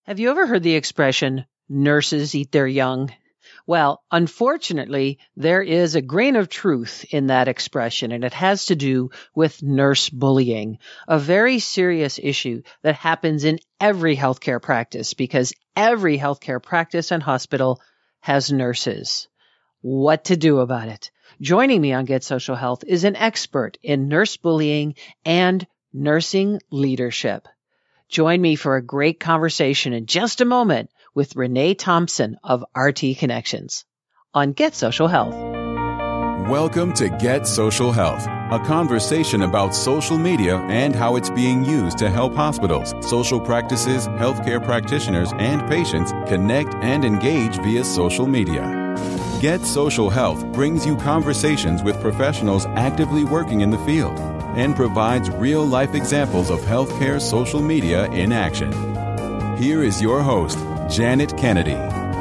Have you ever heard the expression, nurses eat their young? Well, unfortunately, there is a grain of truth in that expression, and it has to do with nurse bullying, a very serious issue that happens in every healthcare practice because every healthcare practice and hospital has nurses. What to do about it? Joining me on Get Social Health is an expert in nurse bullying and nursing leadership. Join me for a great conversation in just a moment with Renee Thompson of RT Connections on Get Social Health. Welcome to Get Social Health, a conversation about social media and how it's being used to help hospitals, social practices, healthcare practitioners, and patients connect and engage via social media. Get Social Health brings you conversations with professionals actively working in the field and provides real-life examples of healthcare social media in action. Here is your host, Janet Kennedy.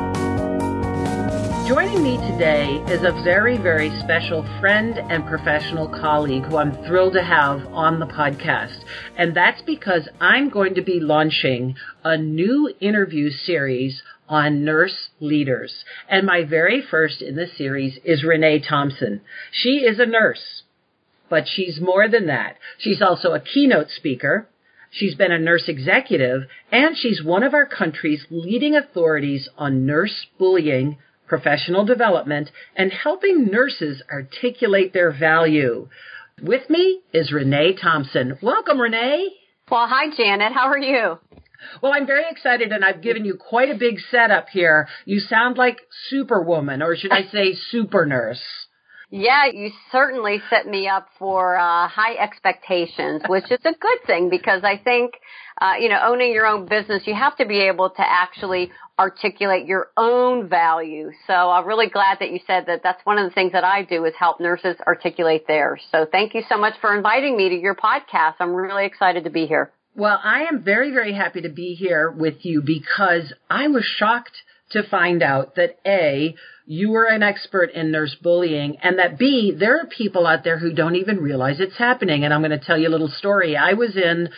Joining me today is a very, very special friend and professional colleague who I'm thrilled to have on the podcast. And that's because I'm going to be launching a new interview series on nurse leaders. And my very first in the series is Renee Thompson. She is a nurse, but she's more than that. She's also a keynote speaker. She's been a nurse executive, and she's one of our country's leading authorities on nurse bullying, professional development, and helping nurses articulate their value. With me is Renee Thompson. Welcome, Renee. Well, hi, Janet. How are you? Well, I'm very excited, and I've given you quite a big setup here. You sound like Superwoman, or should I say super nurse? Yeah, you certainly set me up for high expectations, which is a good thing because I think, owning your own business, you have to be able to actually articulate your own value. So I'm really glad that you said that that's one of the things that I do is help nurses articulate theirs. So thank you so much for inviting me to your podcast. I'm really excited to be here. Well, I am very, very happy to be here with you because I was shocked to find out that A, you were an expert in nurse bullying, and that B, there are people out there who don't even realize it's happening. And I'm going to tell you a little story. I was in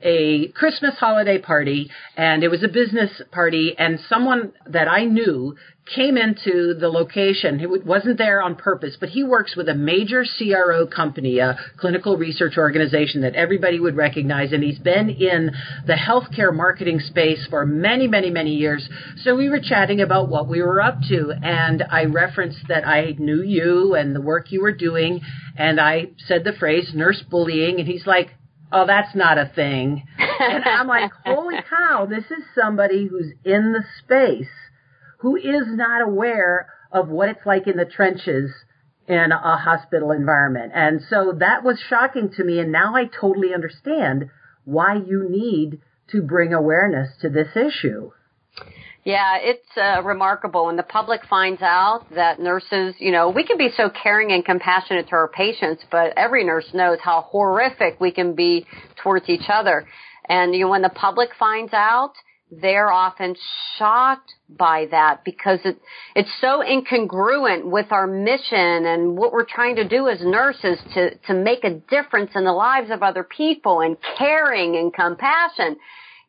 a Christmas holiday party, and it was a business party, and someone that I knew came into the location. He wasn't there on purpose, but he works with a major CRO company, a clinical research organization that everybody would recognize, and he's been in the healthcare marketing space for many, many, many years. So we were chatting about what we were up to, and I referenced that I knew you and the work you were doing, and I said the phrase nurse bullying, and he's like, oh, that's not a thing. And I'm like, holy cow, this is somebody who's in the space who is not aware of what it's like in the trenches in a hospital environment. And so that was shocking to me, and now I totally understand why you need to bring awareness to this issue. Yeah, it's remarkable when the public finds out that nurses, we can be so caring and compassionate to our patients, but every nurse knows how horrific we can be towards each other. And when the public finds out, they're often shocked by that because it's so incongruent with our mission and what we're trying to do as nurses to make a difference in the lives of other people and caring and compassion.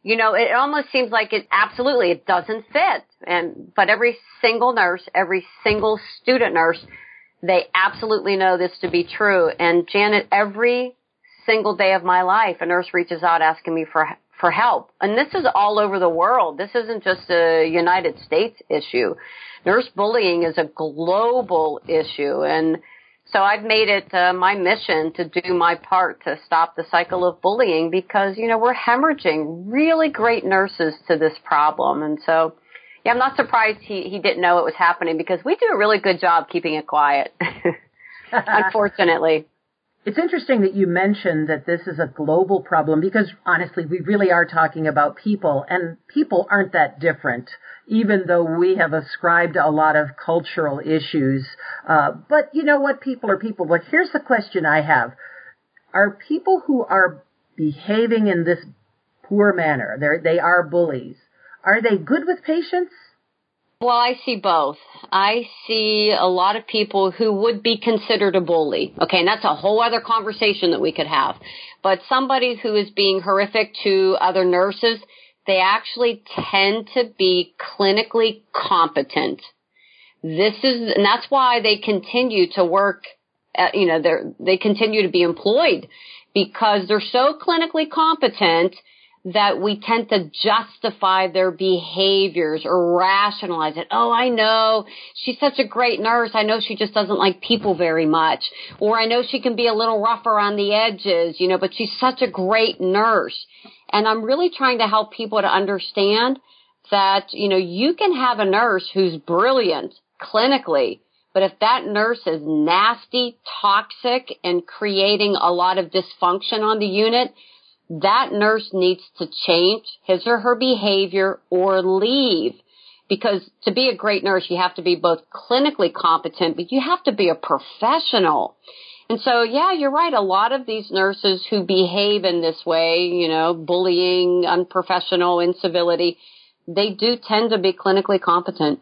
It almost seems like it doesn't fit. But every single nurse, every single student nurse, they absolutely know this to be true. And Janet, every single day of my life, a nurse reaches out asking me for help. And this is all over the world. This isn't just a United States issue. Nurse bullying is a global issue. And so I've made it my mission to do my part to stop the cycle of bullying because, we're hemorrhaging really great nurses to this problem. And so, yeah, I'm not surprised he didn't know it was happening because we do a really good job keeping it quiet, unfortunately. It's interesting that you mentioned that this is a global problem because, honestly, we really are talking about people, and people aren't that different, even though we have ascribed a lot of cultural issues. But you know what? People are people. But here's the question I have. Are people who are behaving in this poor manner, they are bullies, are they good with patients? Well, I see both. I see a lot of people who would be considered a bully. Okay, and that's a whole other conversation that we could have. But somebody who is being horrific to other nurses, they actually tend to be clinically competent. And that's why they continue to work, they continue to be employed, because they're so clinically competent that we tend to justify their behaviors or rationalize it. Oh, I know she's such a great nurse. I know she just doesn't like people very much. Or I know she can be a little rougher on the edges, but she's such a great nurse. And I'm really trying to help people to understand that, you can have a nurse who's brilliant clinically, but if that nurse is nasty, toxic, and creating a lot of dysfunction on the unit, that nurse needs to change his or her behavior or leave. Because to be a great nurse, you have to be both clinically competent, but you have to be a professional. And so, yeah, you're right. A lot of these nurses who behave in this way, bullying, unprofessional, incivility, they do tend to be clinically competent.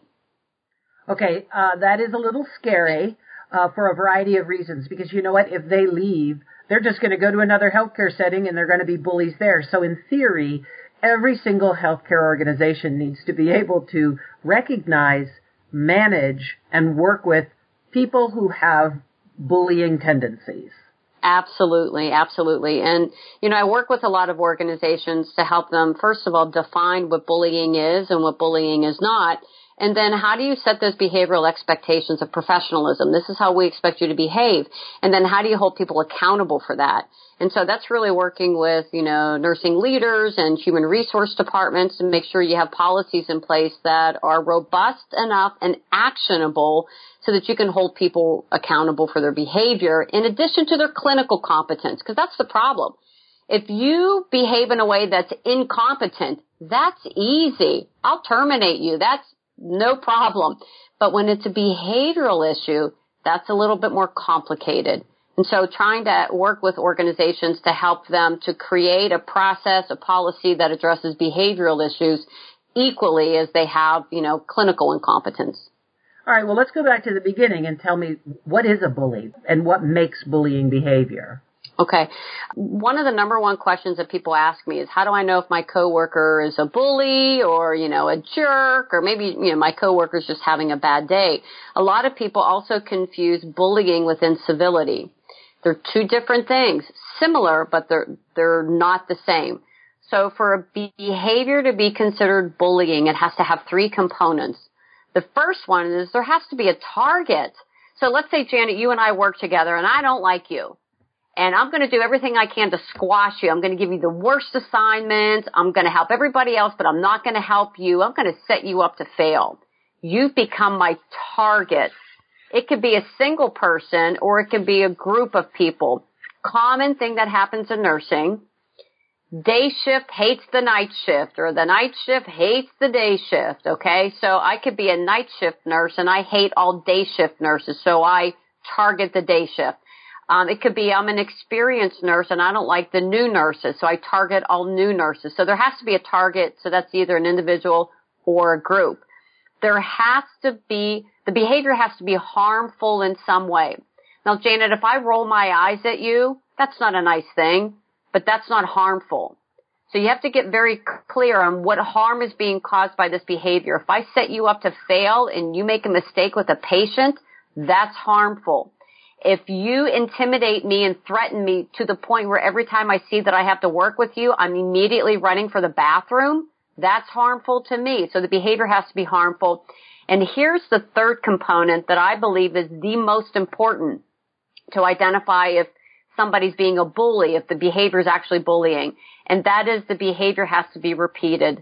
Okay, that is a little scary for a variety of reasons, because you know what? If they leave, they're just going to go to another healthcare setting and they're going to be bullies there. So in theory, every single healthcare organization needs to be able to recognize, manage, and work with people who have bullying tendencies. Absolutely, absolutely. And, I work with a lot of organizations to help them, first of all, define what bullying is and what bullying is not. And then how do you set those behavioral expectations of professionalism? This is how we expect you to behave. And then how do you hold people accountable for that? And so that's really working with, nursing leaders and human resource departments to make sure you have policies in place that are robust enough and actionable so that you can hold people accountable for their behavior in addition to their clinical competence, because that's the problem. If you behave in a way that's incompetent, that's easy. I'll terminate you. That's no problem. But when it's a behavioral issue, that's a little bit more complicated. And so trying to work with organizations to help them to create a process, a policy that addresses behavioral issues equally as they have, clinical incompetence. All right, well, let's go back to the beginning and tell me, what is a bully and what makes bullying behavior? Okay. One of the number one questions that people ask me is, how do I know if my coworker is a bully or, a jerk, or maybe, my coworker's just having a bad day? A lot of people also confuse bullying with incivility. They're two different things, similar, but they're not the same. So for a behavior to be considered bullying, it has to have three components. The first one is there has to be a target. So let's say, Janet, you and I work together and I don't like you. And I'm going to do everything I can to squash you. I'm going to give you the worst assignments. I'm going to help everybody else, but I'm not going to help you. I'm going to set you up to fail. You've become my target. It could be a single person or it could be a group of people. Common thing that happens in nursing, day shift hates the night shift, or the night shift hates the day shift, okay? So I could be a night shift nurse and I hate all day shift nurses, so I target the day shift. It could be I'm an experienced nurse and I don't like the new nurses, so I target all new nurses. So there has to be a target, so that's either an individual or a group. There has to be, the behavior has to be harmful in some way. Now, Janet, if I roll my eyes at you, that's not a nice thing, but that's not harmful. So you have to get very clear on what harm is being caused by this behavior. If I set you up to fail and you make a mistake with a patient, that's harmful. If you intimidate me and threaten me to the point where every time I see that I have to work with you, I'm immediately running for the bathroom, that's harmful to me. So the behavior has to be harmful. And here's the third component that I believe is the most important to identify if somebody's being a bully, if the behavior is actually bullying. And that is the behavior has to be repeated.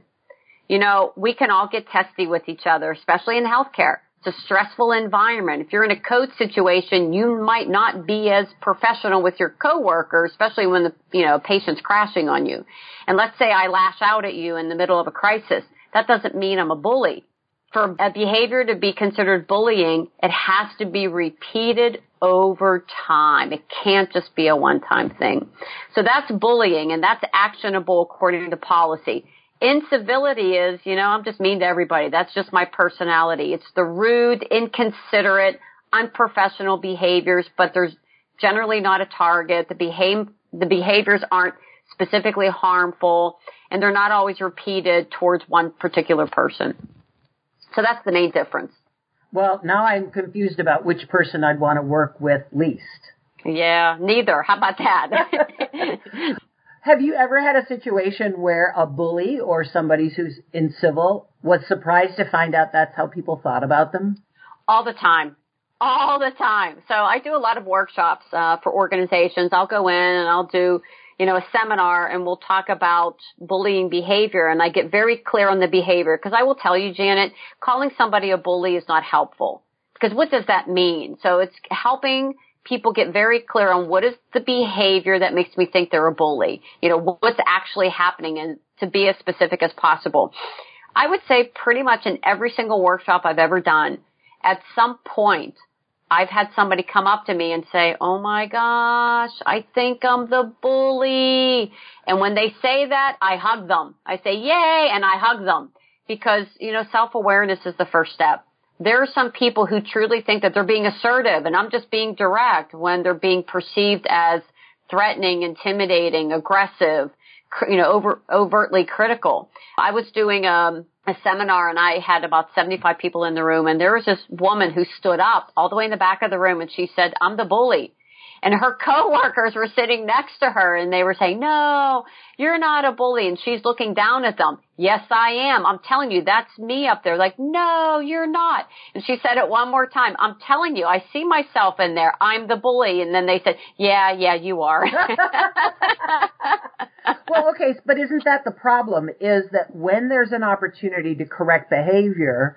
We can all get testy with each other, especially in healthcare. It's a stressful environment. If you're in a code situation, you might not be as professional with your coworker, especially when the patient's crashing on you. And let's say I lash out at you in the middle of a crisis. That doesn't mean I'm a bully. For a behavior to be considered bullying, it has to be repeated over time. It can't just be a one-time thing. So that's bullying, and that's actionable according to policy. Incivility is, I'm just mean to everybody. That's just my personality. It's the rude, inconsiderate, unprofessional behaviors, but there's generally not a target. The behaviors aren't specifically harmful. and they're not always repeated towards one particular person. So that's the main difference. Well, now I'm confused about which person I'd want to work with least. Yeah, neither. How about that? Have you ever had a situation where a bully or somebody who's in civil was surprised to find out that's how people thought about them? All the time. All the time. So I do a lot of workshops for organizations. I'll go in and I'll do, a seminar, and we'll talk about bullying behavior, and I get very clear on the behavior, because I will tell you, Janet, calling somebody a bully is not helpful, because what does that mean? So it's helping people get very clear on what is the behavior that makes me think they're a bully, what's actually happening, and to be as specific as possible. I would say pretty much in every single workshop I've ever done, at some point, I've had somebody come up to me and say, oh my gosh, I think I'm the bully. And when they say that, I hug them. I say, yay, and I hug them. Because, self-awareness is the first step. There are some people who truly think that they're being assertive and I'm just being direct, when they're being perceived as threatening, intimidating, aggressive, overtly critical. I was doing a seminar, and I had about 75 people in the room, and there was this woman who stood up all the way in the back of the room, and she said, I'm the bully. And her coworkers were sitting next to her, and they were saying, no, you're not a bully. And she's looking down at them. Yes, I am. I'm telling you, that's me up there. Like, no, you're not. And she said it one more time. I'm telling you, I see myself in there. I'm the bully. And then they said, yeah, you are. Well, okay, but isn't that the problem, is that when there's an opportunity to correct behavior,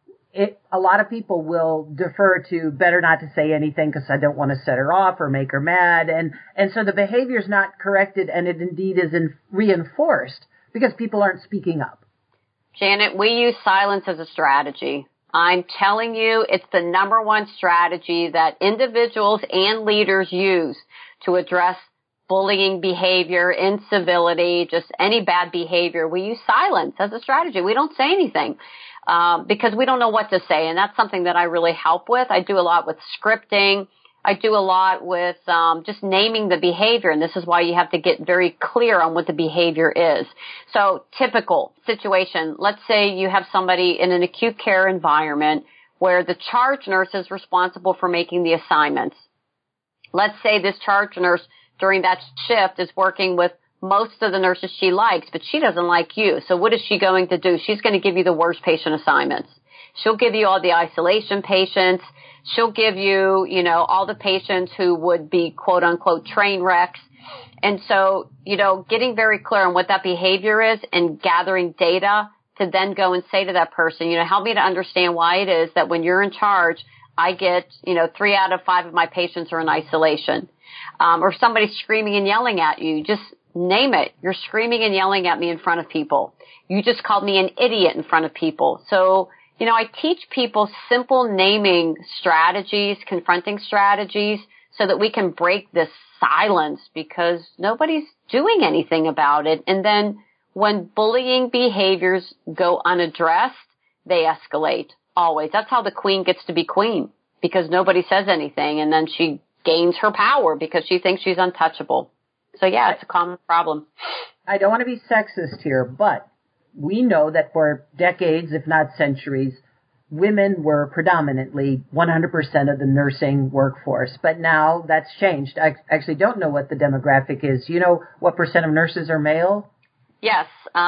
a lot of people will defer to better not to say anything because I don't want to set her off or make her mad. And so the behavior is not corrected, and it indeed is reinforced because people aren't speaking up. Janet, we use silence as a strategy. I'm telling you, it's the number one strategy that individuals and leaders use to address bullying behavior, incivility, just any bad behavior. We use silence as a strategy. We don't say anything. Because we don't know what to say. And that's something that I really help with. I do a lot with scripting. I do a lot with just naming the behavior. And this is why you have to get very clear on what the behavior is. So typical situation. Let's say you have somebody in an acute care environment where the charge nurse is responsible for making the assignments. Let's say this charge nurse during that shift is working with most of the nurses she likes, but she doesn't like you. So what is she going to do? She's going to give you the worst patient assignments. She'll give you all the isolation patients. She'll give you, all the patients who would be quote unquote train wrecks. And so, getting very clear on what that behavior is and gathering data to then go and say to that person, help me to understand why it is that when you're in charge, I get, 3 out of 5 of my patients are in isolation. Or somebody's screaming and yelling at you. Just name it. You're screaming and yelling at me in front of people. You just called me an idiot in front of people. So, I teach people simple naming strategies, confronting strategies, so that we can break this silence, because nobody's doing anything about it. And then when bullying behaviors go unaddressed, they escalate. Always. That's how the queen gets to be queen, because nobody says anything, and then she gains her power because she thinks she's untouchable. So, yeah, it's a common problem. I don't want to be sexist here, but we know that for decades, if not centuries, women were predominantly 100% of the nursing workforce. But now that's changed. I actually don't know what the demographic is. You know what percent of nurses are male? Yes.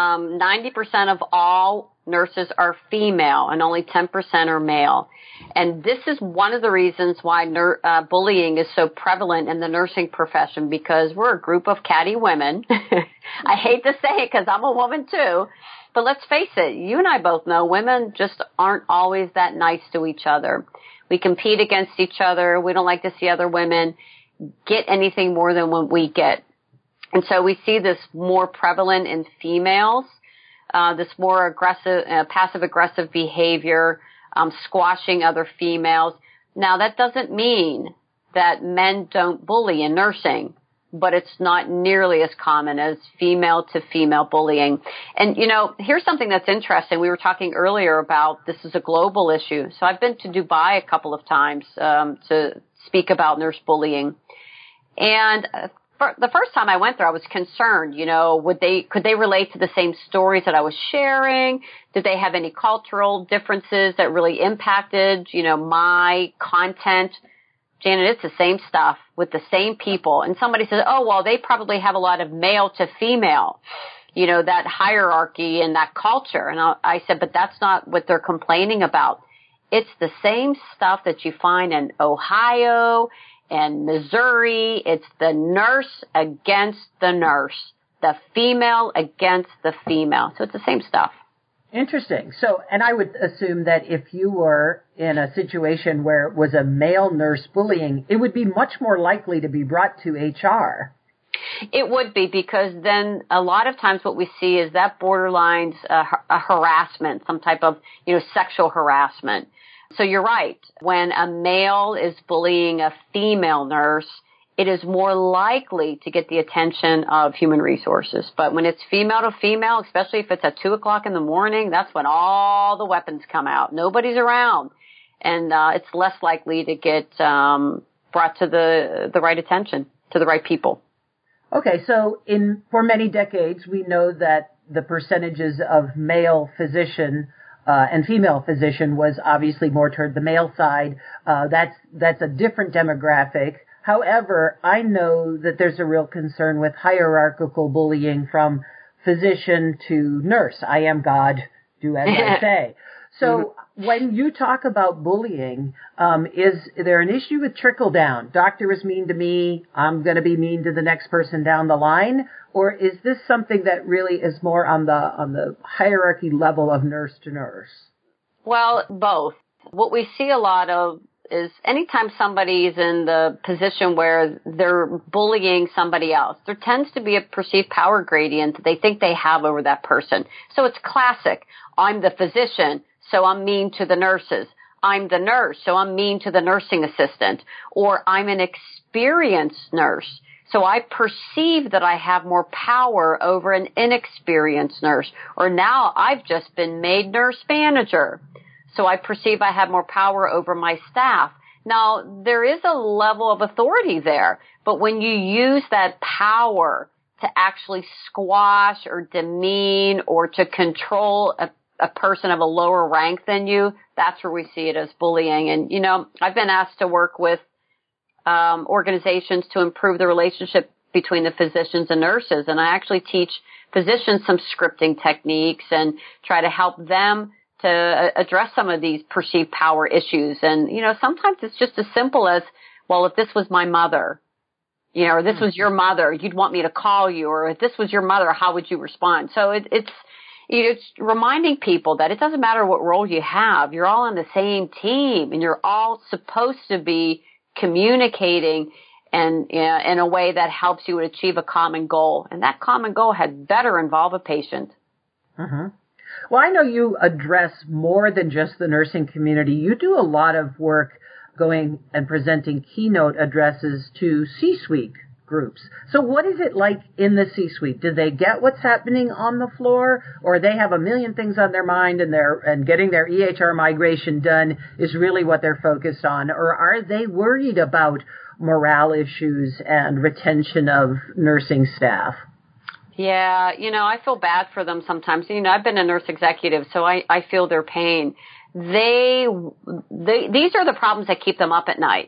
90% of all nurses are female and only 10% are male. And this is one of the reasons why bullying is so prevalent in the nursing profession, because we're a group of catty women. I hate to say it because I'm a woman too. But let's face it, you and I both know women just aren't always that nice to each other. We compete against each other. We don't like to see other women get anything more than what we get. And so we see this more prevalent in females, this more aggressive, passive-aggressive behavior, squashing other females. Now, that doesn't mean that men don't bully in nursing, but it's not nearly as common as female-to-female bullying. And, here's something that's interesting. We were talking earlier about this is a global issue. So I've been to Dubai a couple of times to speak about nurse bullying. And the first time I went there, I was concerned, could they relate to the same stories that I was sharing? Did they have any cultural differences that really impacted, my content? Janet, it's the same stuff with the same people. And somebody says, oh, well, they probably have a lot of male to female, that hierarchy and that culture. And I said, but that's not what they're complaining about. It's the same stuff that you find in Ohio and Missouri. It's the nurse against the nurse, the female against the female. So it's the same stuff. Interesting. So, and I would assume that if you were in a situation where it was a male nurse bullying, it would be much more likely to be brought to HR. It would be, because then a lot of times what we see is that borderlines a harassment, some type of, sexual harassment. So you're right. When a male is bullying a female nurse, it is more likely to get the attention of human resources. But when it's female to female, especially if it's at 2:00 in the morning, that's when all the weapons come out. Nobody's around. And it's less likely to get brought to the right attention, to the right people. Okay, so for many decades, we know that the percentages of male physician and female physician was obviously more toward the male side. That's a different demographic. However, I know that there's a real concern with hierarchical bullying from physician to nurse. I am God, do as I say. So when you talk about bullying, is there an issue with trickle down? Doctor is mean to me, I'm going to be mean to the next person down the line? Or is this something that really is more on the hierarchy level of nurse to nurse? Well, both. What we see a lot of is anytime somebody is in the position where they're bullying somebody else, there tends to be a perceived power gradient that they think they have over that person. So it's classic. I'm the physician, so I'm mean to the nurses. I'm the nurse, so I'm mean to the nursing assistant. Or I'm an experienced nurse, so I perceive that I have more power over an inexperienced nurse. Or now I've just been made nurse manager, so I perceive I have more power over my staff. Now, there is a level of authority there, but when you use that power to actually squash or demean or to control a person of a lower rank than you, that's where we see it as bullying. And, I've been asked to work with organizations to improve the relationship between the physicians and nurses. And I actually teach physicians some scripting techniques and try to help them to address some of these perceived power issues. And, sometimes it's just as simple as, well, if this was my mother, or this was your mother, you'd want me to call you, or if this was your mother, how would you respond? So it's reminding people that it doesn't matter what role you have. You're all on the same team and you're all supposed to be communicating and in a way that helps you achieve a common goal. And that common goal had better involve a patient. Mm-hmm. Well, I know you address more than just the nursing community. You do a lot of work going and presenting keynote addresses to C-suite groups. So what is it like in the C-suite? Do they get what's happening on the floor, or they have a million things on their mind and getting their EHR migration done is really what they're focused on? Or are they worried about morale issues and retention of nursing staff? Yeah, I feel bad for them sometimes. I've been a nurse executive, so I feel their pain. These are the problems that keep them up at night.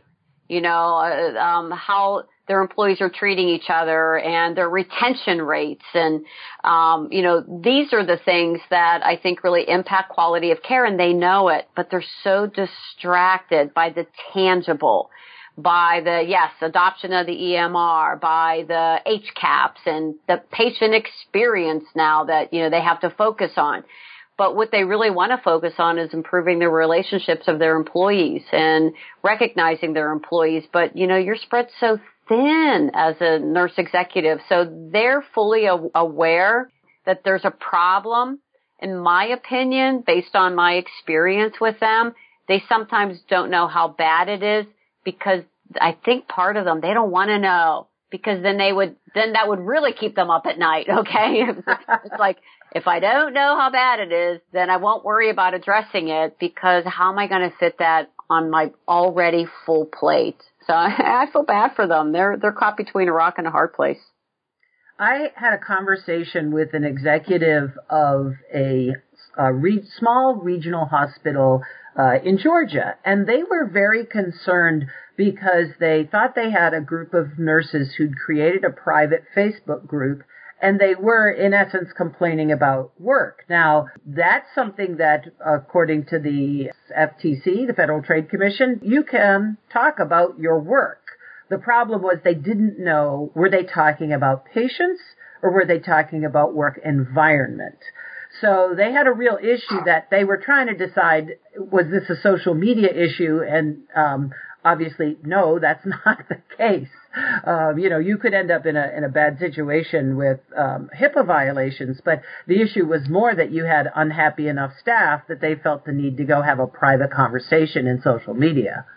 How their employees are treating each other and their retention rates. And, these are the things that I think really impact quality of care, and they know it, but they're so distracted by the tangible, by the, adoption of the EMR, by the HCAHPS and the patient experience now that, they have to focus on. But what they really want to focus on is improving the relationships of their employees and recognizing their employees. But, you're spread so thin as a nurse executive. So they're fully aware that there's a problem. In my opinion, based on my experience with them, they sometimes don't know how bad it is, because I think part of them, they don't want to know, because then that would really keep them up at night. Okay. It's like, if I don't know how bad it is, then I won't worry about addressing it, because how am I going to fit that on my already full plate. So I feel bad for them. They're caught between a rock and a hard place. I had a conversation with an executive of a small regional hospital in Georgia, and they were very concerned because they thought they had a group of nurses who'd created a private Facebook group, and they were, in essence, complaining about work. Now, that's something that, according to the FTC, the Federal Trade Commission, you can talk about your work. The problem was they didn't know, were they talking about patients or were they talking about work environment? So they had a real issue that they were trying to decide, was this a social media issue? And obviously, no, that's not the case. You could end up in a bad situation with HIPAA violations, but the issue was more that you had unhappy enough staff that they felt the need to go have a private conversation in social media.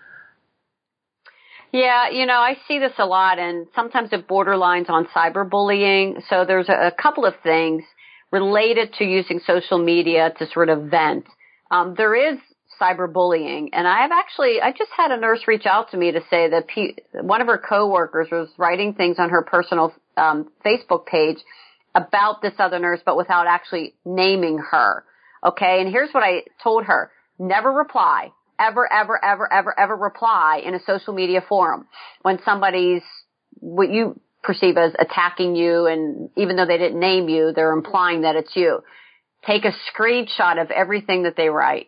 Yeah, I see this a lot, and sometimes it borderlines on cyberbullying. So there's a couple of things related to using social media to sort of vent. There is cyberbullying, and I just had a nurse reach out to me to say that one of her coworkers was writing things on her personal Facebook page about this other nurse, but without actually naming her. Okay, and here's what I told her: never reply. Ever reply in a social media forum when somebody's what you perceive as attacking you, and even though they didn't name you, they're implying that it's you. Take a screenshot of everything that they write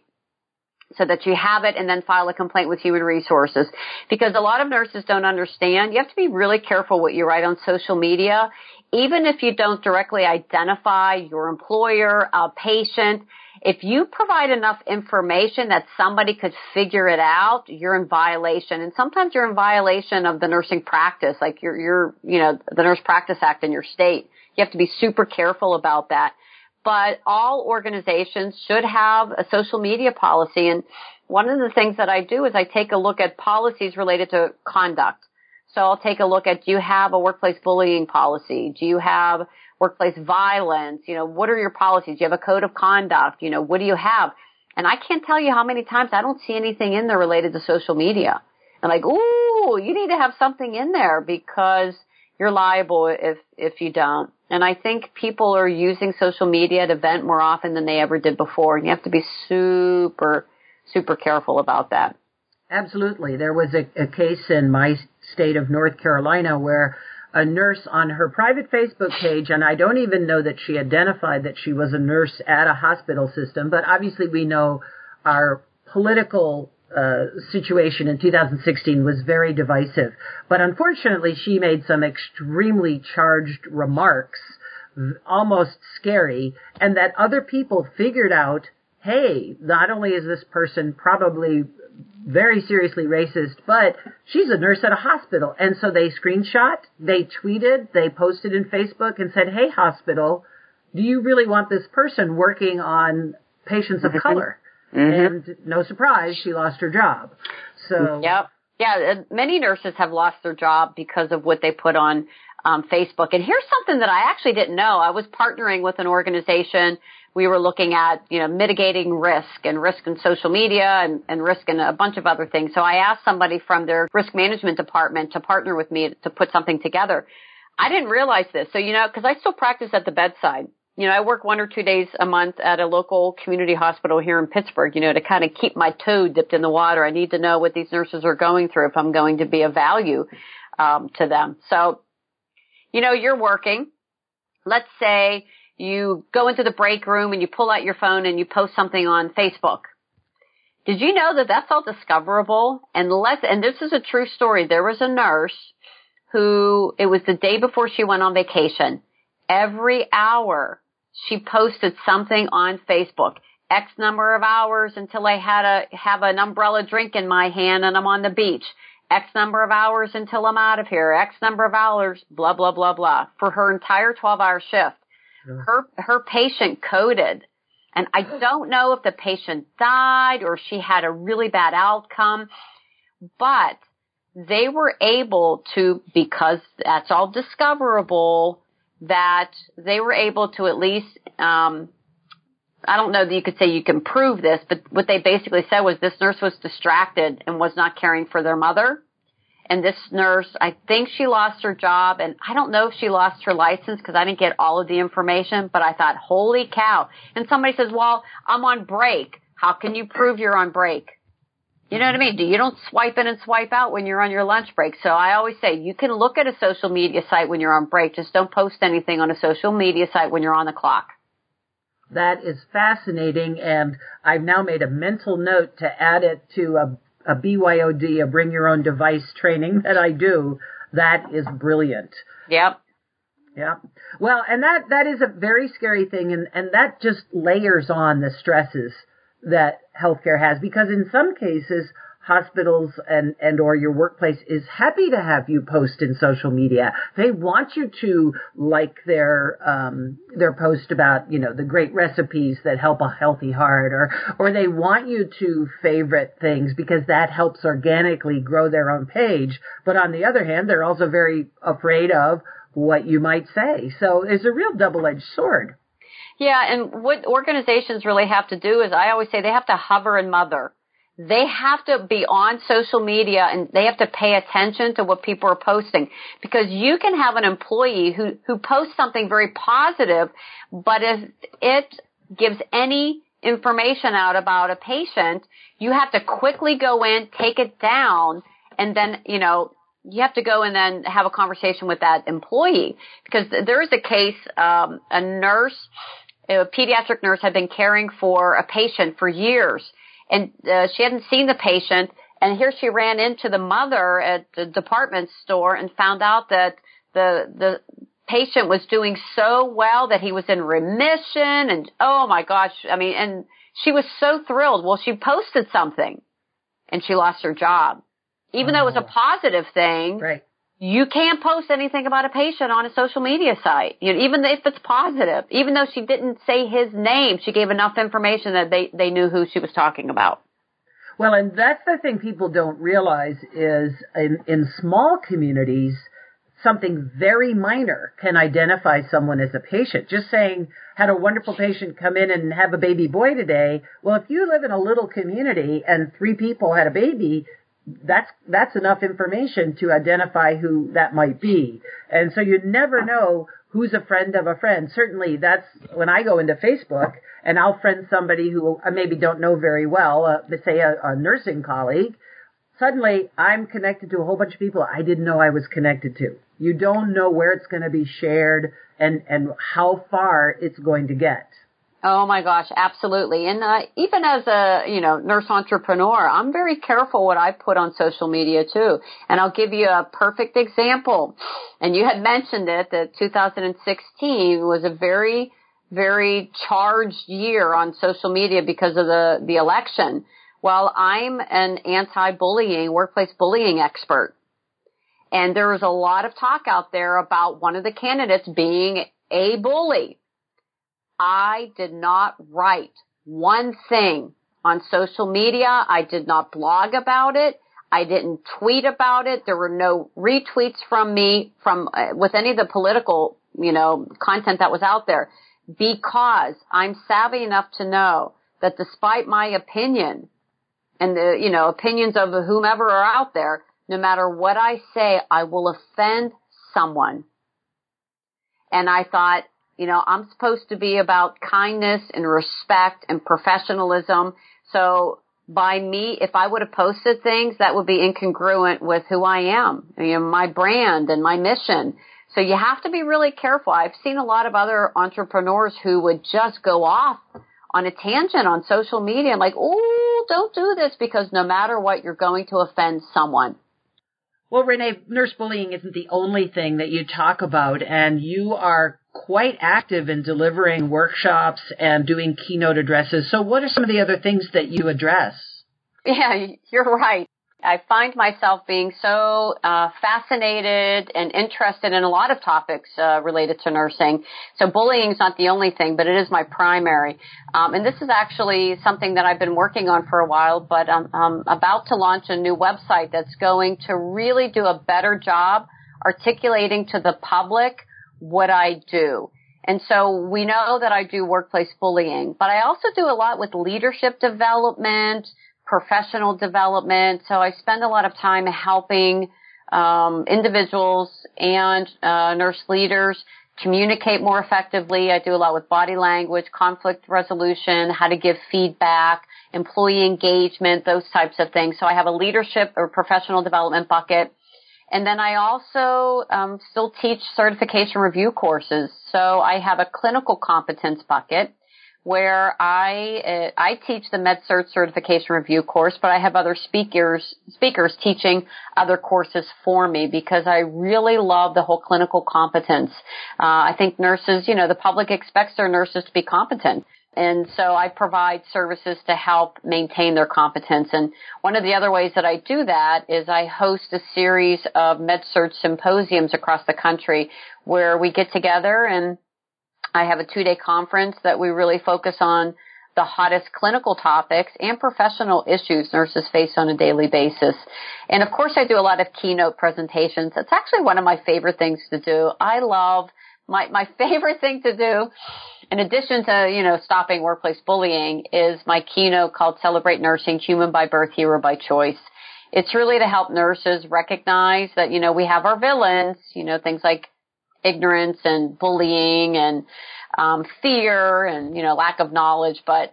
so that you have it, and then file a complaint with Human Resources. Because a lot of nurses don't understand. You have to be really careful what you write on social media. Even if you don't directly identify your employer, a patient, if you provide enough information that somebody could figure it out, you're in violation. And sometimes you're in violation of the nursing practice, like the Nurse Practice Act in your state. You have to be super careful about that. But all organizations should have a social media policy. And one of the things that I do is I take a look at policies related to conduct. So I'll take a look at, do you have a workplace bullying policy? Do you have workplace violence? What are your policies? Do you have a code of conduct? What do you have? And I can't tell you how many times I don't see anything in there related to social media. I'm like, ooh, you need to have something in there because you're liable if you don't. And I think people are using social media to vent more often than they ever did before. And you have to be super, super careful about that. Absolutely. There was a case in my state of North Carolina where a nurse on her private Facebook page, and I don't even know that she identified that she was a nurse at a hospital system, but obviously we know our political situation in 2016 was very divisive. But unfortunately, she made some extremely charged remarks, almost scary, and that other people figured out, hey, not only is this person probably very seriously racist, but she's a nurse at a hospital. And so they screenshot, they tweeted, they posted in Facebook and said, hey, hospital, do you really want this person working on patients of color? And no surprise, she lost her job. So yep. Yeah, many nurses have lost their job because of what they put on Facebook. And here's something that I actually didn't know. I was partnering with an organization. We were looking at, mitigating risk in social media and risk in a bunch of other things. So I asked somebody from their risk management department to partner with me to put something together. I didn't realize this. So, because I still practice at the bedside. I work 1 or 2 days a month at a local community hospital here in Pittsburgh, to kind of keep my toe dipped in the water. I need to know what these nurses are going through if I'm going to be of value to them. So, you're working. Let's say you go into the break room and you pull out your phone and you post something on Facebook. Did you know that that's all discoverable? And this is a true story. There was a nurse who, it was the day before she went on vacation. Every hour she posted something on Facebook. X number of hours until I have an umbrella drink in my hand and I'm on the beach. X number of hours until I'm out of here. X number of hours, blah, blah, blah, blah. For her entire 12-hour shift. Her patient coded. And I don't know if the patient died or she had a really bad outcome, but they were able to, because that's all discoverable, that they were able to at least I don't know that you could say you can prove this, but what they basically said was this nurse was distracted and was not caring for their mother. And this nurse, I think she lost her job, and I don't know if she lost her license because I didn't get all of the information, but I thought, holy cow. And somebody says, well, I'm on break. How can you prove you're on break? You know what I mean? You don't swipe in and swipe out when you're on your lunch break. So I always say you can look at a social media site when you're on break. Just don't post anything on a social media site when you're on the clock. That is fascinating, and I've now made a mental note to add it to a BYOD, a bring your own device training that I do. That is brilliant. Yep. Yeah. Well, and that is a very scary thing, and that just layers on the stresses that healthcare has, because in some cases, hospitals and or your workplace is happy to have you post in social media. They want you to like their post about, the great recipes that help a healthy heart, or they want you to favorite things because that helps organically grow their own page. But on the other hand, they're also very afraid of what you might say. So it's a real double-edged sword. Yeah, and what organizations really have to do is, I always say, they have to hover and mother. They have to be on social media and they have to pay attention to what people are posting, because you can have an employee who posts something very positive, but if it gives any information out about a patient, you have to quickly go in, take it down, and then, you have to go and then have a conversation with that employee, because there is a case, a nurse, a pediatric nurse, had been caring for a patient for years. And she hadn't seen the patient, and here she ran into the mother at the department store and found out that the patient was doing so well, that he was in remission, and oh my gosh, and she was so thrilled. Well, she posted something, and she lost her job. Even though it was a positive thing, right. You can't post anything about a patient on a social media site, even if it's positive. Even though she didn't say his name, she gave enough information that they knew who she was talking about. Well, and that's the thing people don't realize is in small communities, something very minor can identify someone as a patient. Just saying, had a wonderful patient come in and have a baby boy today. Well, if you live in a little community and 3 people had a baby, that's enough information to identify who that might be. And so you never know who's a friend of a friend. Certainly that's when I go into Facebook and I'll friend somebody who I maybe don't know very well, say a nursing colleague. Suddenly I'm connected to a whole bunch of people I didn't know I was connected to. You don't know where it's going to be shared and how far it's going to get. Oh my gosh, absolutely. And even as a, nurse entrepreneur, I'm very careful what I put on social media too. And I'll give you a perfect example. And you had mentioned it, that 2016 was a very, very charged year on social media because of the election. Well, I'm an anti-bullying, workplace bullying expert. And there was a lot of talk out there about one of the candidates being a bully. I did not write one thing on social media. I did not blog about it. I didn't tweet about it. There were no retweets from me with any of the political, content that was out there, because I'm savvy enough to know that despite my opinion and the, opinions of whomever are out there, no matter what I say, I will offend someone. And I thought, I'm supposed to be about kindness and respect and professionalism. So by me, if I would have posted things, that would be incongruent with who I am, my brand and my mission. So you have to be really careful. I've seen a lot of other entrepreneurs who would just go off on a tangent on social media. I'm like, oh, don't do this, because no matter what, you're going to offend someone. Well, Renee, nurse bullying isn't the only thing that you talk about, and you are quite active in delivering workshops and doing keynote addresses. So what are some of the other things that you address? Yeah, you're right. I find myself being so fascinated and interested in a lot of topics related to nursing. So bullying is not the only thing, but it is my primary. And this is actually something that I've been working on for a while, but I'm about to launch a new website that's going to really do a better job articulating to the public what I do. And so we know that I do workplace bullying, but I also do a lot with leadership development, professional development. So I spend a lot of time helping individuals and nurse leaders communicate more effectively. I do a lot with body language, conflict resolution, how to give feedback, employee engagement, those types of things. So I have a leadership or professional development bucket. And then I also still teach certification review courses. So I have a clinical competence bucket where I teach the MedCert certification review course, but I have other speakers teaching other courses for me because I really love the whole clinical competence. I think nurses, the public expects their nurses to be competent. And so I provide services to help maintain their competence. And one of the other ways that I do that is I host a series of MedCert symposiums across the country where we get together, and I have a 2-day conference that we really focus on the hottest clinical topics and professional issues nurses face on a daily basis. And of course, I do a lot of keynote presentations. It's actually one of my favorite things to do. I love my favorite thing to do, in addition to, stopping workplace bullying, is my keynote called Celebrate Nursing, Human by Birth, Hero by Choice. It's really to help nurses recognize that, we have our villains, things like ignorance and bullying and fear and, lack of knowledge. But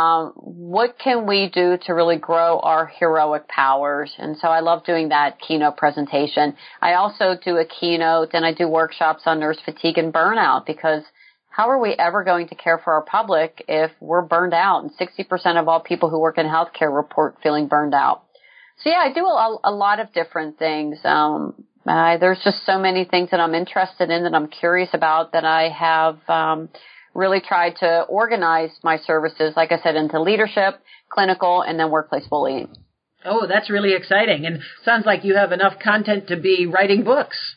what can we do to really grow our heroic powers? And so I love doing that keynote presentation. I also do a keynote and I do workshops on nurse fatigue and burnout, because how are we ever going to care for our public if we're burned out? And 60% of all people who work in healthcare report feeling burned out. So yeah, I do a lot of different things. There's just so many things that I'm interested in, that I'm curious about, that I have really tried to organize my services, like I said, into leadership, clinical, and then workplace bullying. Oh, that's really exciting. And sounds like you have enough content to be writing books.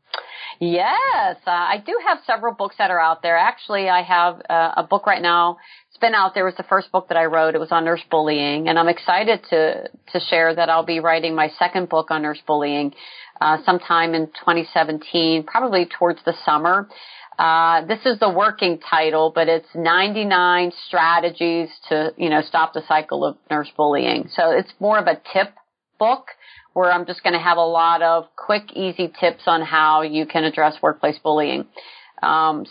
Yes, I do have several books that are out there. Actually, I have a book right now. It's been out there. It was the first book that I wrote. It was on nurse bullying, and I'm excited to share that I'll be writing my second book on nurse bullying sometime in 2017, probably towards the summer. This is the working title, but it's 99 strategies to, stop the cycle of nurse bullying. So it's more of a tip book, where I'm just going to have a lot of quick, easy tips on how you can address workplace bullying. So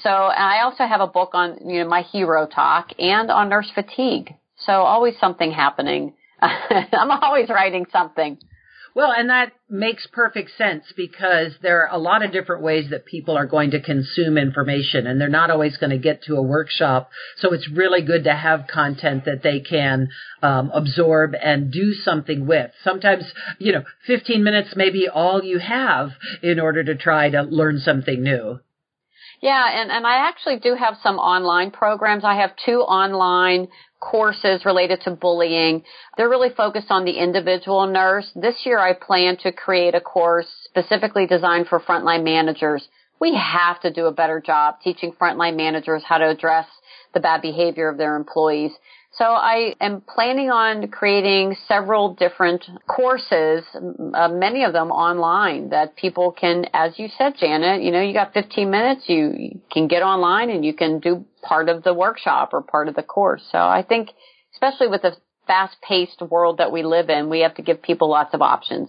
I also have a book on, my hero talk, and on nurse fatigue. So always something happening. I'm always writing something. Well, and that makes perfect sense, because there are a lot of different ways that people are going to consume information, and they're not always going to get to a workshop. So it's really good to have content that they can absorb and do something with. Sometimes, 15 minutes may be all you have in order to try to learn something new. Yeah, and I actually do have some online programs. I have 2 online courses related to bullying. They're really focused on the individual nurse. This year I plan to create a course specifically designed for frontline managers. We have to do a better job teaching frontline managers how to address the bad behavior of their employees. So I am planning on creating several different courses, many of them online, that people can, as you said, Janet, you got 15 minutes, you can get online and you can do part of the workshop or part of the course. So I think, especially with the fast-paced world that we live in, we have to give people lots of options.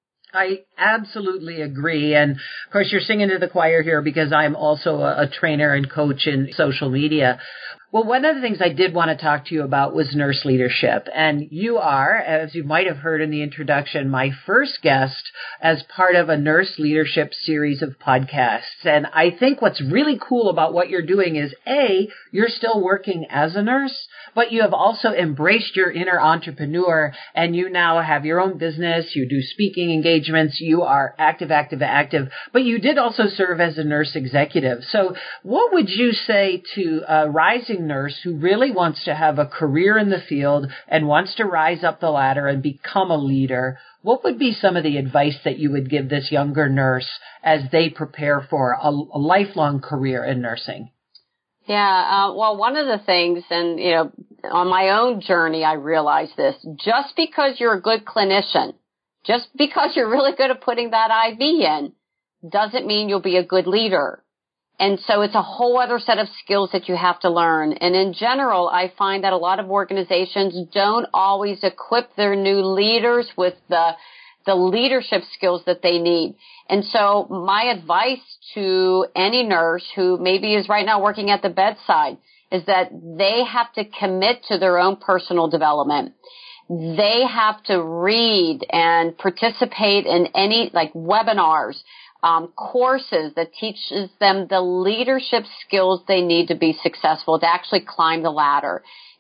I absolutely agree. And of course, you're singing to the choir here, because I'm also a trainer and coach in social media. Well, one of the things I did want to talk to you about was nurse leadership. And you are, as you might have heard in the introduction, my first guest as part of a nurse leadership series of podcasts. And I think what's really cool about what you're doing is, A, you're still working as a nurse, but you have also embraced your inner entrepreneur, and you now have your own business. You do speaking engagements. You are active, but you did also serve as a nurse executive. So what would you say to a rising nurse who really wants to have a career in the field and wants to rise up the ladder and become a leader? What would be some of the advice that you would give this younger nurse as they prepare for a lifelong career in nursing? Yeah, well, one of the things, and, on my own journey, I realized this: just because you're a good clinician, just because you're really good at putting that IV in, doesn't mean you'll be a good leader. And so it's a whole other set of skills that you have to learn. And in general, I find that a lot of organizations don't always equip their new leaders with the leadership skills that they need. And so my advice to any nurse who maybe is right now working at the bedside is that they have to commit to their own personal development. They have to read and participate in any webinars, courses that teaches them the leadership skills they need to be successful, to actually climb the ladder.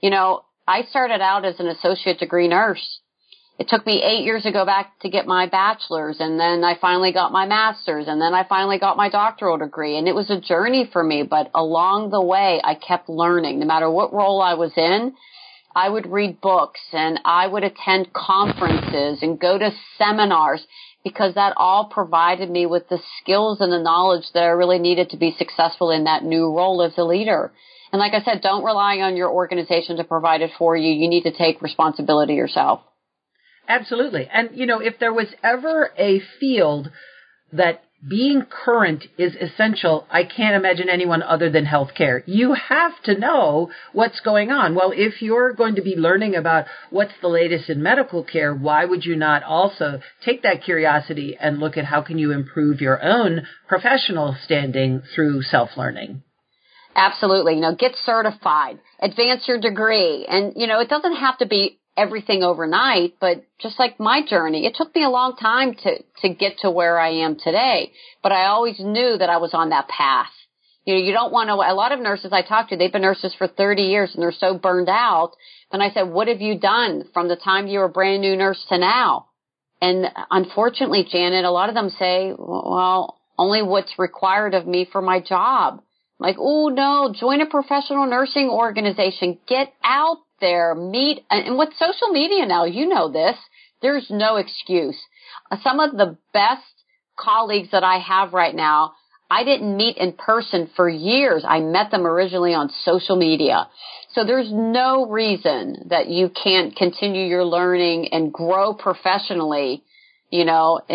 I started out as an associate degree nurse. It took me 8 years to go back to get my bachelor's, and then I finally got my master's, and then I finally got my doctoral degree. And it was a journey for me, but along the way, I kept learning. No matter what role I was in, I would read books, and I would attend conferences and go to seminars, because that all provided me with the skills and the knowledge that I really needed to be successful in that new role as a leader. And like I said, don't rely on your organization to provide it for you. You need to take responsibility yourself. Absolutely. And, if there was ever a field that being current is essential, I can't imagine anyone other than healthcare. You have to know what's going on. Well, if you're going to be learning about what's the latest in medical care, why would you not also take that curiosity and look at how can you improve your own professional standing through self-learning? Absolutely. Get certified, advance your degree. And, it doesn't have to be everything overnight, but just like my journey, it took me a long time to get to where I am today. But I always knew that I was on that path. You don't want to, a lot of nurses I talk to, they've been nurses for 30 years and they're so burned out. And I said, what have you done from the time you were a brand new nurse to now? And unfortunately, Janet, a lot of them say, well, only what's required of me for my job. I'm like, oh no, join a professional nursing organization, get out there, meet, and with social media now, this, there's no excuse. Some of the best colleagues that I have right now, I didn't meet in person for years. I met them originally on social media. So there's no reason that you can't continue your learning and grow professionally. You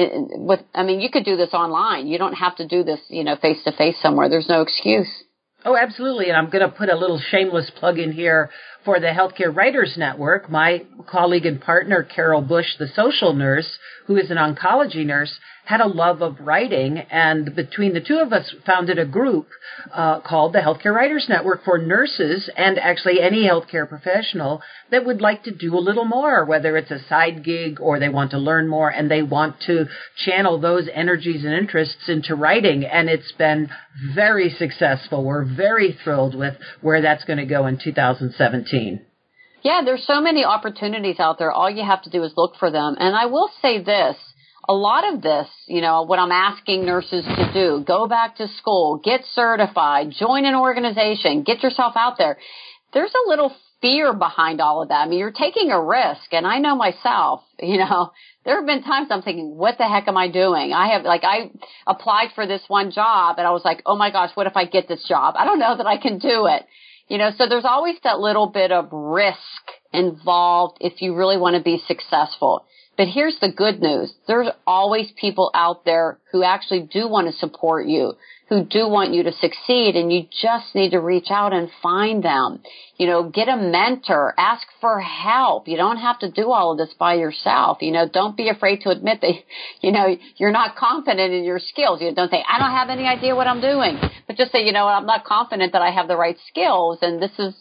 could do this online. You don't have to do this, face to face somewhere. There's no excuse. Oh, absolutely. And I'm going to put a little shameless plug in here for the Healthcare Writers Network. My colleague and partner, Carol Bush, the social nurse, who is an oncology nurse, had a love of writing, and between the two of us founded a group called the Healthcare Writers Network for nurses and actually any healthcare professional that would like to do a little more, whether it's a side gig or they want to learn more and they want to channel those energies and interests into writing. And it's been very successful. We're very thrilled with where that's going to go in 2017. Yeah, there's so many opportunities out there. All you have to do is look for them. And I will say this. A lot of this, what I'm asking nurses to do, go back to school, get certified, join an organization, get yourself out there. There's a little fear behind all of that. I mean, you're taking a risk, and I know myself, there have been times I'm thinking, what the heck am I doing? I applied for this one job, and I was like, oh my gosh, what if I get this job? I don't know that I can do it. So there's always that little bit of risk involved if you really want to be successful. But here's the good news. There's always people out there who actually do want to support you, who do want you to succeed, and you just need to reach out and find them. Get a mentor, ask for help. You don't have to do all of this by yourself. Don't be afraid to admit that, you're not confident in your skills. Don't say, I don't have any idea what I'm doing. But just say, I'm not confident that I have the right skills, and this is,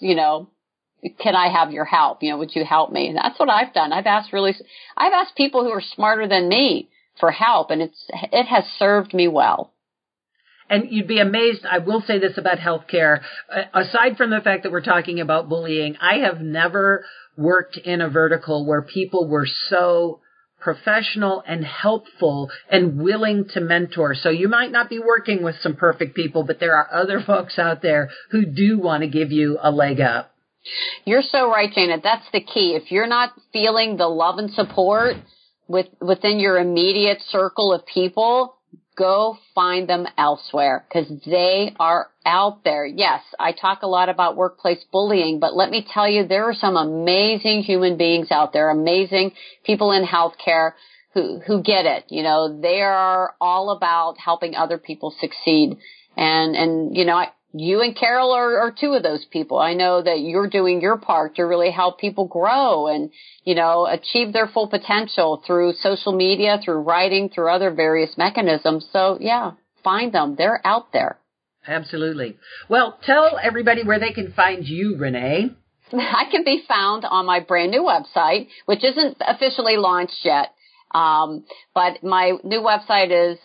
can I have your help? Would you help me? And that's what I've done. I've asked people who are smarter than me for help, and it has served me well. And you'd be amazed. I will say this about healthcare. Aside from the fact that we're talking about bullying, I have never worked in a vertical where people were so professional and helpful and willing to mentor. So you might not be working with some perfect people, but there are other folks out there who do want to give you a leg up. You're so right, Janet. That's the key. If you're not feeling the love and support within your immediate circle of people, go find them elsewhere, because they are out there. Yes, I talk a lot about workplace bullying, but let me tell you, there are some amazing human beings out there, amazing people in healthcare who get it. They are all about helping other people succeed. And you and Carol are two of those people. I know that you're doing your part to really help people grow and, achieve their full potential through social media, through writing, through other various mechanisms. So, yeah, find them. They're out there. Absolutely. Well, tell everybody where they can find you, Renee. I can be found on my brand new website, which isn't officially launched yet. But my new website is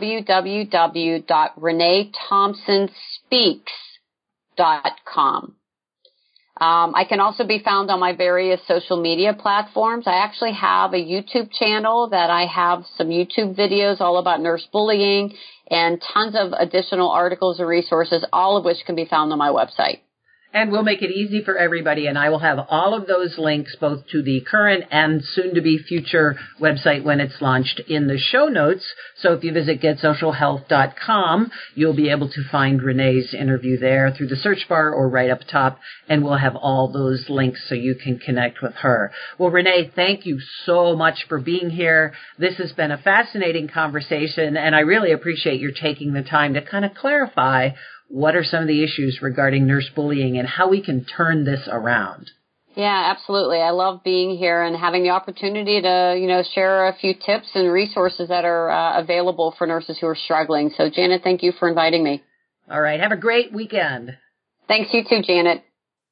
www.reneethompsonspeaks.com. I can also be found on my various social media platforms. I actually have a YouTube channel that I have some YouTube videos all about nurse bullying and tons of additional articles and resources, all of which can be found on my website. And we'll make it easy for everybody, and I will have all of those links, both to the current and soon-to-be future website when it's launched, in the show notes. So if you visit GetSocialHealth.com, you'll be able to find Renee's interview there through the search bar or right up top, and we'll have all those links so you can connect with her. Well, Renee, thank you so much for being here. This has been a fascinating conversation, and I really appreciate your taking the time to kind of clarify what are some of the issues regarding nurse bullying and how we can turn this around. Yeah, absolutely. I love being here and having the opportunity to, share a few tips and resources that are available for nurses who are struggling. So, Janet, thank you for inviting me. All right. Have a great weekend. Thanks, you too, Janet.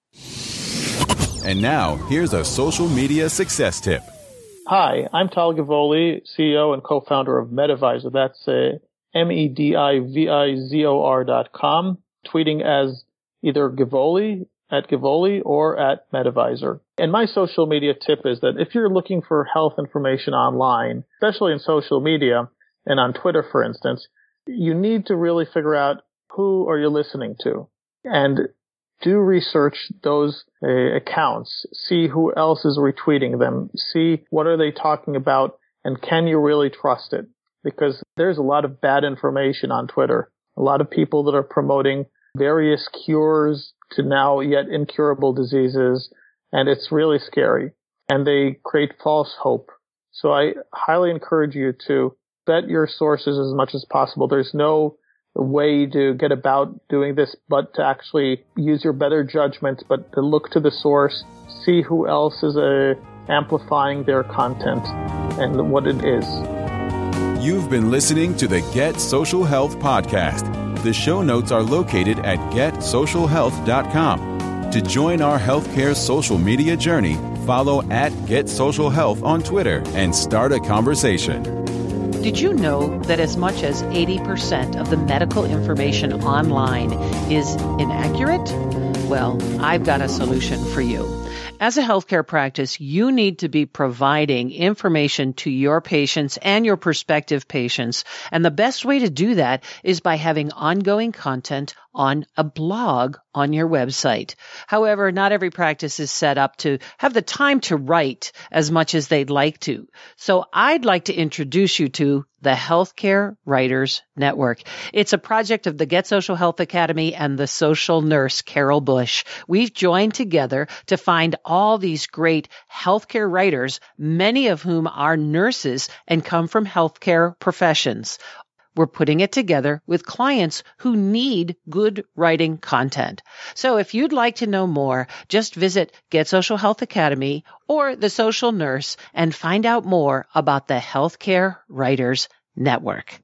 And now, here's a social media success tip. Hi, I'm Tal Givoli, CEO and co-founder of Medivizor. That's medivizor.com, tweeting as either Givoli, at Givoli, or at Medivizor. And my social media tip is that if you're looking for health information online, especially in social media and on Twitter, for instance, you need to really figure out who are you listening to. And do research those accounts. See who else is retweeting them. See what are they talking about, and can you really trust it? Because there's a lot of bad information on Twitter. A lot of people that are promoting various cures to now yet incurable diseases, and it's really scary. And they create false hope. So I highly encourage you to vet your sources as much as possible. There's no way to get about doing this but to actually use your better judgment, but to look to the source, see who else is amplifying their content and what it is. You've been listening to the Get Social Health podcast. The show notes are located at GetSocialHealth.com. To join our healthcare social media journey, follow at Get Social Health on Twitter and start a conversation. Did you know that as much as 80% of the medical information online is inaccurate? Well, I've got a solution for you. As a healthcare practice, you need to be providing information to your patients and your prospective patients. And the best way to do that is by having ongoing content on a blog on your website. However, not every practice is set up to have the time to write as much as they'd like to. So I'd like to introduce you to the Healthcare Writers Network. It's a project of the Get Social Health Academy and the social nurse, Carol Bush. We've joined together to find all these great healthcare writers, many of whom are nurses and come from healthcare professions. We're putting it together with clients who need good writing content. So if you'd like to know more, just visit Get Social Health Academy or The Social Nurse and find out more about the Healthcare Writers Network.